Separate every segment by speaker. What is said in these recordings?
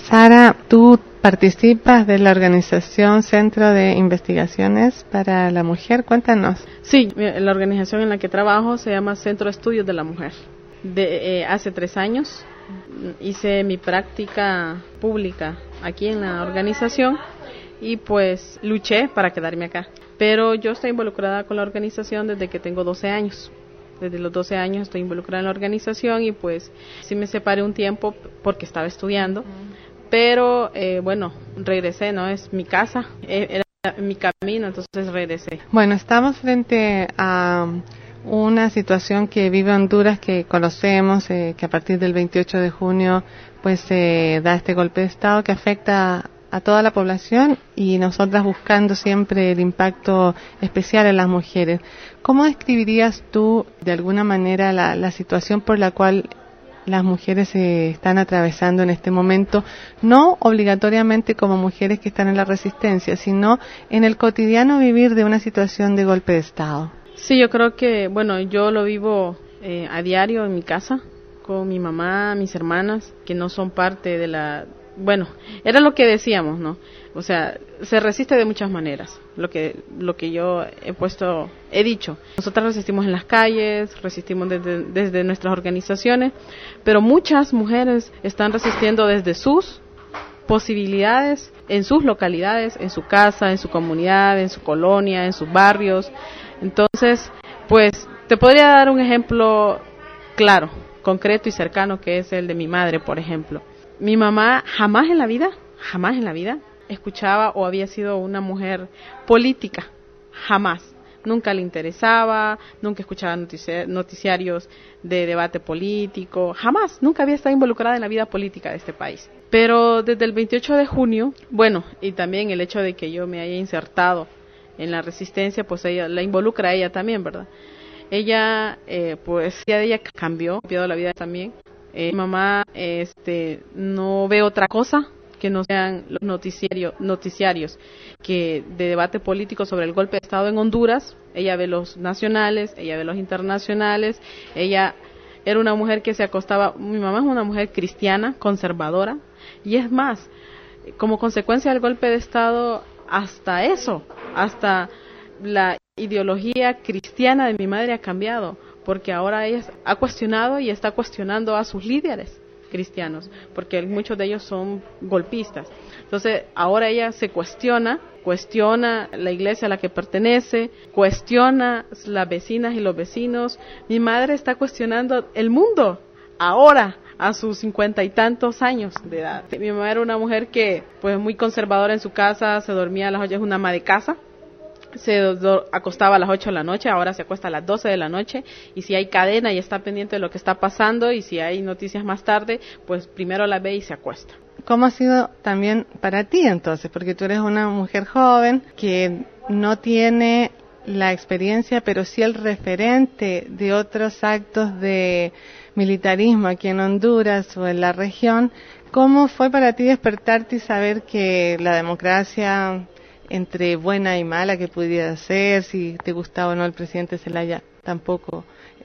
Speaker 1: Sara, tú participas de la organización Centro de Investigaciones para la Mujer. Cuéntanos.
Speaker 2: Sí, la organización en la que trabajo se llama Centro de Estudios de la Mujer. Hace 3 años hice mi práctica pública aquí en la organización y pues luché para quedarme acá. Pero yo estoy involucrada con la organización desde que tengo 12 años. Desde los 12 años estoy involucrada en la organización y pues sí me separé un tiempo porque estaba estudiando. Pero bueno, regresé, ¿no? Es mi casa, era mi camino, entonces regresé.
Speaker 1: Bueno, estamos frente a una situación que vive Honduras, que conocemos, que a partir del 28 de junio pues se da este golpe de Estado que afecta a toda la población y nosotras buscando siempre el impacto especial en las mujeres. ¿Cómo describirías tú de alguna manera la situación por la cual las mujeres se están atravesando en este momento, no obligatoriamente como mujeres que están en la resistencia, sino en el cotidiano vivir de una situación de golpe de Estado?
Speaker 2: Sí, yo creo que, bueno, yo lo vivo a diario en mi casa, con mi mamá, mis hermanas, que no son parte de la... Bueno, era lo que decíamos, ¿no? O sea, se resiste de muchas maneras, lo que yo he dicho. Nosotras resistimos en las calles, resistimos desde nuestras organizaciones, pero muchas mujeres están resistiendo desde sus posibilidades, en sus localidades, en su casa, en su comunidad, en su colonia, en sus barrios. Entonces, pues, te podría dar un ejemplo claro, concreto y cercano, que es el de mi madre, por ejemplo. Mi mamá jamás en la vida, escuchaba o había sido una mujer política, jamás. Nunca le interesaba, nunca escuchaba noticiarios de debate político, jamás, nunca había estado involucrada en la vida política de este país. Pero desde el 28 de junio, bueno, y también el hecho de que yo me haya insertado en la resistencia, pues ella la involucra a ella también, ¿verdad? Ella, pues, ya de ella cambió la vida también. Mi mamá no ve otra cosa que no sean los noticiarios que de debate político sobre el golpe de Estado en Honduras. Ella ve los nacionales, ella ve los internacionales. Ella era una mujer que se acostaba. Mi mamá es una mujer cristiana, conservadora, y es más, como consecuencia del golpe de Estado, hasta la ideología cristiana de mi madre ha cambiado, porque ahora ella ha cuestionado y está cuestionando a sus líderes cristianos, porque muchos de ellos son golpistas. Entonces, ahora ella se cuestiona la iglesia a la que pertenece, cuestiona las vecinas y los vecinos. Mi madre está cuestionando el mundo, ahora, a sus 50 y tantos años de edad. Mi mamá era una mujer que, pues, muy conservadora en su casa, se dormía a las 8, es una ama de casa. Se acostaba a las 8 de la noche, ahora se acuesta a las 12 de la noche, y si hay cadena y está pendiente de lo que está pasando, y si hay noticias más tarde, pues primero la ve y se acuesta.
Speaker 1: ¿Cómo ha sido también para ti entonces? Porque tú eres una mujer joven que no tiene la experiencia, pero sí el referente de otros actos de militarismo aquí en Honduras o en la región. ¿Cómo fue para ti despertarte y saber que la democracia, entre buena y mala que pudiera ser, si te gustaba o no el presidente Zelaya, tampoco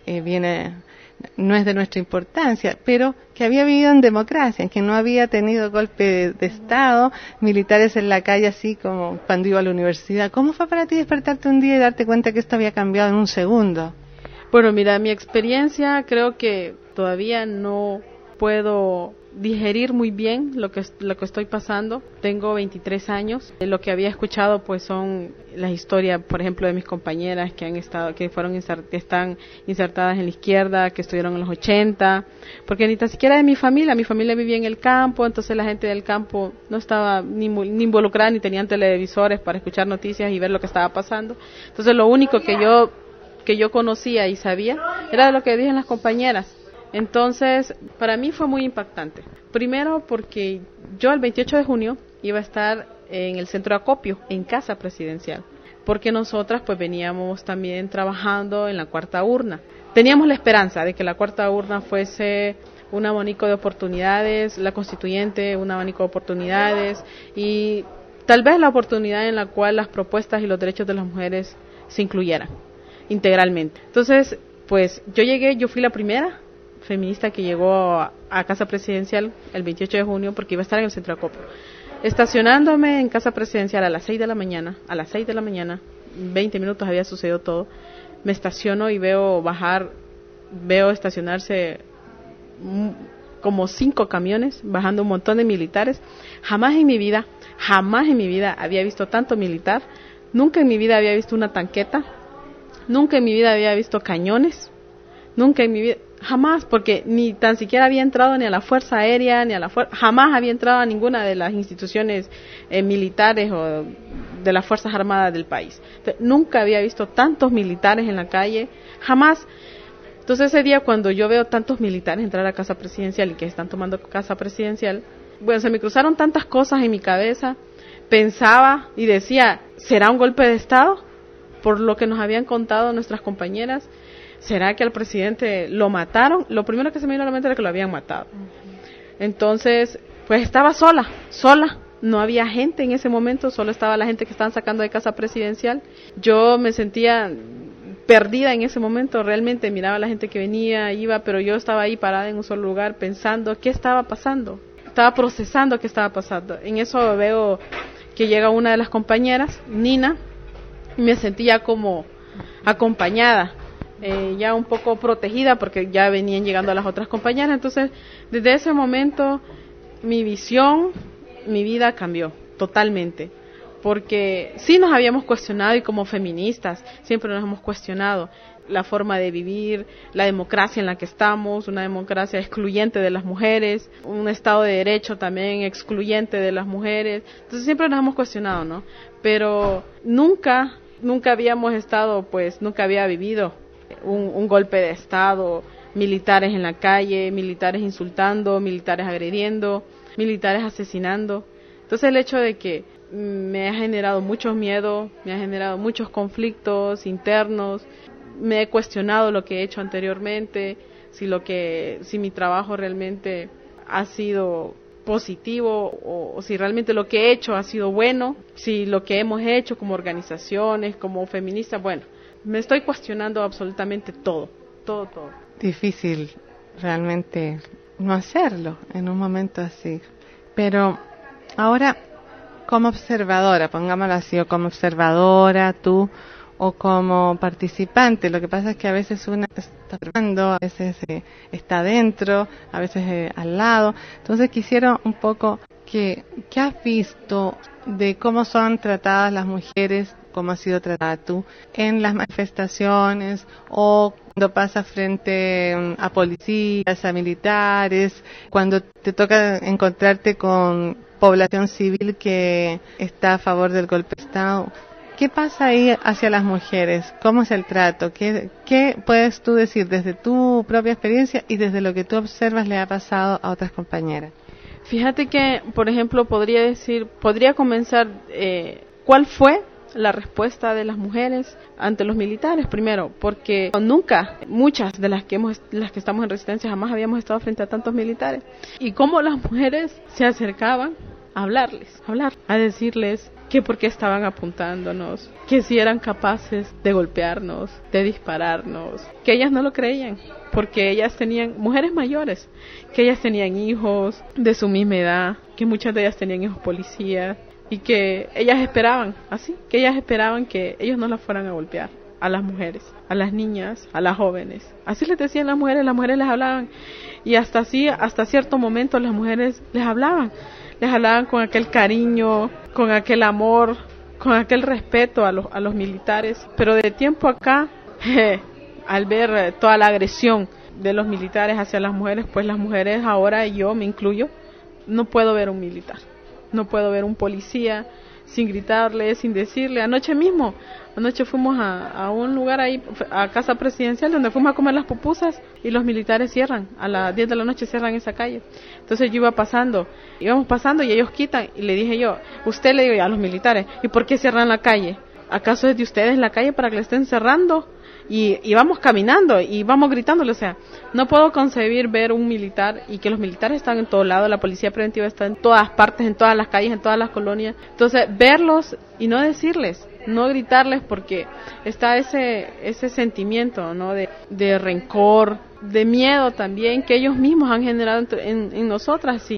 Speaker 1: no es de nuestra importancia, pero que había vivido en democracia, en que no había tenido golpe de Estado, militares en la calle así como cuando iba a la universidad? ¿Cómo fue para ti despertarte un día y darte cuenta que esto había cambiado en un segundo?
Speaker 2: Bueno, mira, mi experiencia creo que todavía no puedo digerir muy bien lo que estoy pasando. Tengo 23 años. Lo que había escuchado pues son las historias, por ejemplo, de mis compañeras que están insertadas en la izquierda, que estuvieron en los 80, porque ni tan siquiera de mi familia vivía en el campo, entonces la gente del campo no estaba ni involucrada, ni tenían televisores para escuchar noticias y ver lo que estaba pasando. Entonces lo único que yo conocía y sabía era de lo que dicen las compañeras. Entonces, para mí fue muy impactante. Primero porque yo el 28 de junio iba a estar en el centro de acopio, en Casa Presidencial, porque nosotras pues veníamos también trabajando en la cuarta urna. Teníamos la esperanza de que la cuarta urna fuese un abanico de oportunidades, la constituyente un abanico de oportunidades y tal vez la oportunidad en la cual las propuestas y los derechos de las mujeres se incluyeran integralmente. Entonces, pues yo fui la primera feminista que llegó a Casa Presidencial el 28 de junio porque iba a estar en el Centro Acopo. Estacionándome en Casa Presidencial a las 6 de la mañana, 20 minutos había sucedido todo, me estaciono y veo estacionarse como 5 camiones, bajando un montón de militares. Jamás en mi vida había visto tanto militar, nunca en mi vida había visto una tanqueta, nunca en mi vida había visto cañones, nunca en mi vida, jamás, porque ni tan siquiera había entrado ni a la Fuerza Aérea, jamás había entrado a ninguna de las instituciones militares o de las Fuerzas Armadas del país. Entonces, nunca había visto tantos militares en la calle, jamás. Entonces ese día cuando yo veo tantos militares entrar a Casa Presidencial y que están tomando Casa Presidencial, bueno, se me cruzaron tantas cosas en mi cabeza, pensaba y decía, ¿será un golpe de Estado? Por lo que nos habían contado nuestras compañeras, ¿será que al presidente lo mataron? Lo primero que se me vino a la mente era que lo habían matado. Entonces, pues estaba sola, no había gente en ese momento, solo estaba la gente que estaban sacando de Casa Presidencial. Yo me sentía perdida en ese momento, realmente miraba a la gente que venía, iba, pero yo estaba ahí parada en un solo lugar pensando qué estaba pasando, estaba procesando qué estaba pasando. En eso veo que llega una de las compañeras, Nina, y me sentía como acompañada, ya un poco protegida porque ya venían llegando las otras compañeras. Entonces desde ese momento mi visión, mi vida cambió totalmente. Porque sí nos habíamos cuestionado, y como feministas siempre nos hemos cuestionado la forma de vivir, la democracia en la que estamos, una democracia excluyente de las mujeres, un Estado de Derecho también excluyente de las mujeres. Entonces siempre nos hemos cuestionado, ¿no? Pero nunca habíamos estado, pues nunca había vivido un golpe de Estado, militares en la calle, militares insultando, militares agrediendo, militares asesinando. Entonces el hecho de que me ha generado mucho miedo, me ha generado muchos conflictos internos, me he cuestionado lo que he hecho anteriormente, si mi trabajo realmente ha sido positivo o si realmente lo que he hecho ha sido bueno, si lo que hemos hecho como organizaciones, como feministas, bueno, me estoy cuestionando absolutamente todo.
Speaker 1: Difícil realmente no hacerlo en un momento así, pero ahora como observadora, pongámoslo así, o como observadora tú, o como participante, lo que pasa es que a veces una está observando, a veces está dentro, a veces al lado. Entonces quisiera un poco ¿qué has visto de cómo son tratadas las mujeres, cómo has sido tratada tú en las manifestaciones o cuando pasas frente a policías, a militares, cuando te toca encontrarte con población civil que está a favor del golpe de Estado? ¿Qué pasa ahí hacia las mujeres? ¿Cómo es el trato? ¿Qué puedes tú decir desde tu propia experiencia y desde lo que tú observas le ha pasado a otras compañeras?
Speaker 2: Fíjate que, por ejemplo, podría comenzar, ¿cuál fue la respuesta de las mujeres ante los militares? Primero, porque nunca, muchas de las que estamos en resistencia jamás habíamos estado frente a tantos militares. Y cómo las mujeres se acercaban a hablarles, a decirles que por qué estaban apuntándonos, que si eran capaces de golpearnos, de dispararnos, que ellas no lo creían, porque ellas tenían, mujeres mayores, que ellas tenían hijos de su misma edad, que muchas de ellas tenían hijos policías, y que ellas esperaban que ellos no las fueran a golpear, a las mujeres, a las niñas, a las jóvenes. Así les decían las mujeres les hablaban, y hasta cierto momento las mujeres les hablaban con aquel cariño, con aquel amor, con aquel respeto a los militares. Pero de tiempo acá, al ver toda la agresión de los militares hacia las mujeres, pues las mujeres ahora, y yo me incluyo, no puedo ver un militar, no puedo ver un policía sin gritarle, sin decirle. Anoche fuimos a un lugar ahí, a Casa Presidencial, donde fuimos a comer las pupusas, y los militares cierran, a las 10 de la noche cierran esa calle. Entonces íbamos pasando y ellos quitan, y le dije yo, le digo a los militares, ¿y por qué cierran la calle? ¿Acaso es de ustedes la calle para que la estén cerrando? Y vamos caminando y vamos gritándole. O sea, no puedo concebir ver un militar, y que los militares están en todo lado, la policía preventiva está en todas partes, en todas las calles, en todas las colonias. Entonces, verlos y no decirles, no gritarles, porque está ese sentimiento, ¿no? de rencor, de miedo también que ellos mismos han generado en nosotras.